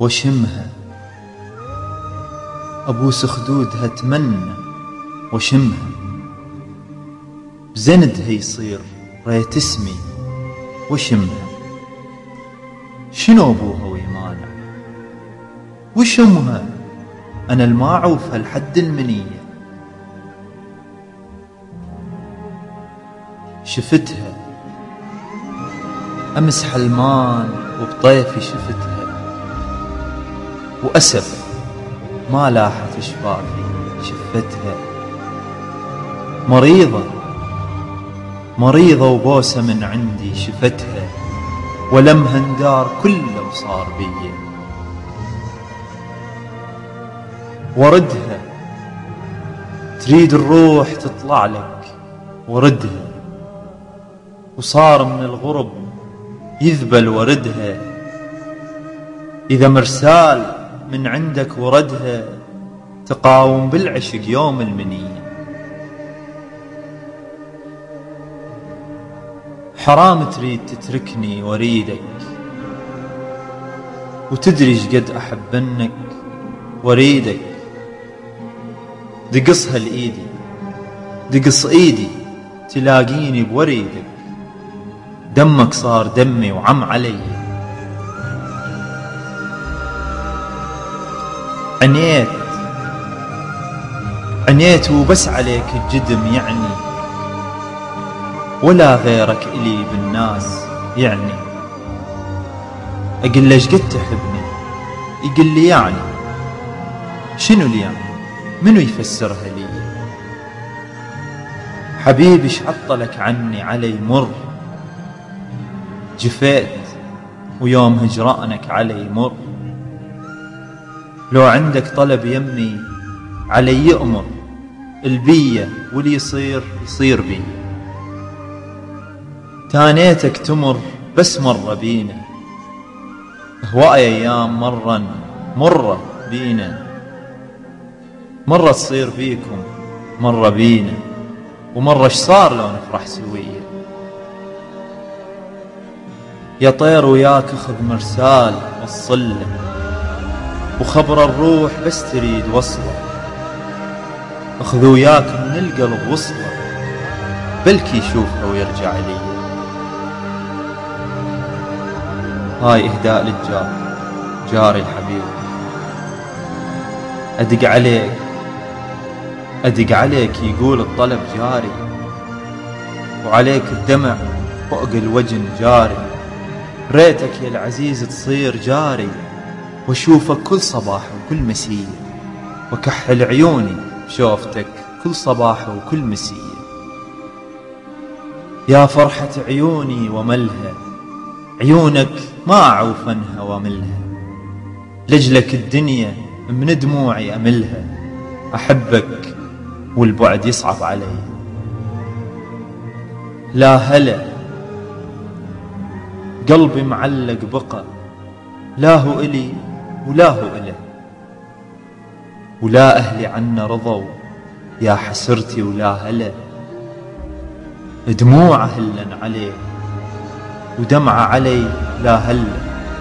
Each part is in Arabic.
وشمها، أبوس خدودها أتمنى وشمها، بزندها يصير ريت اسمي وشمها. شنو أبوها ويمانع وشمها، أنا الماعوفها لحد المنية. شفتها أمس حلمان وبطيفي شفتها، وأسف ما لاحت شفافي شفتها. مريضة وبوسة من عندي شفتها، ولمها اندار كله وصار بيا. وردها تريد الروح تطلع لك وردها، وصار من الغرب يذبل وردها. إذا مرسال من عندك وردها، تقاوم بالعشق يوم المنية. حرام تريد تتركني وريدك، وتدري شقد أحبنك وريدك. دقصها لإيدي، دقص إيدي تلاقيني بوريدك. دمك صار دمي وعم علي، عنيت وبس عليك الجدم يعني، ولا غيرك إلي بالناس يعني. أقل له شقد تحبني، يقل لي يعني شنو لي يعني، منو يفسرها لي؟ حبيبي شعطلك عني علي مر، جفيت ويوم هجرانك علي مر. لو عندك طلب يمي علي يأمر، البية واللي يصير بي. تانيتك تمر بس مرة بينا، هواي أيام مرة بينا. مرة تصير بيكم مرة بينا، ومرة شصار لو نفرح سوية. يا طير وياك اخذ مرسال وصله، وخبر الروح بس تريد وصله. اخذ وياك من القلب وصله، بلكي يشوفها ويرجع لي. هاي اهداء للجار، جاري الحبيب. ادق عليك يقول الطلب جاري، وعليك الدمع فوق الوجن جاري. ريتك يا العزيز تصير جاري، واشوفك كل صباح وكل مسية، وكحل عيوني بشوفتك كل صباح وكل مسية. يا فرحة عيوني وملها، عيونك ما أعوفنها وملها. لجلك الدنيا من دموعي أملها، أحبك والبعد يصعب علي. لا هلا قلبي معلق بقى، لا هو إلي ولا هو إله، ولا أهلي عنا رضوا يا حسرتي ولا هلا. دموعه هلن عليه ودمعه علي لا هلا.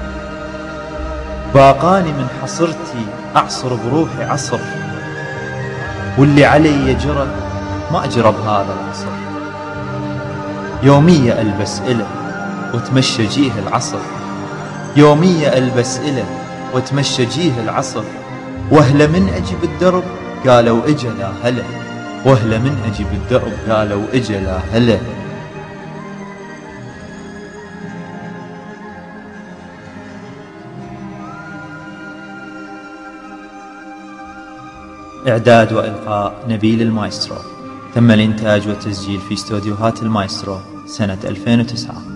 باقاني من حصرتي أعصر بروحي عصر، واللي علي يجرى ما أجرى بهذا العصر. يومية ألبس إله وتمشى جيه العصر، يومية ألبس إله وتمشى جيه العصر. وهلا من أجيب الدرب قالوا إجا لا هلا، وهلا من أجيب الدرب قالوا إجا لا هلا. إعداد وإلقاء نبيل المايسترو. تم الإنتاج والتسجيل في استوديوهات المايسترو سنة 2009.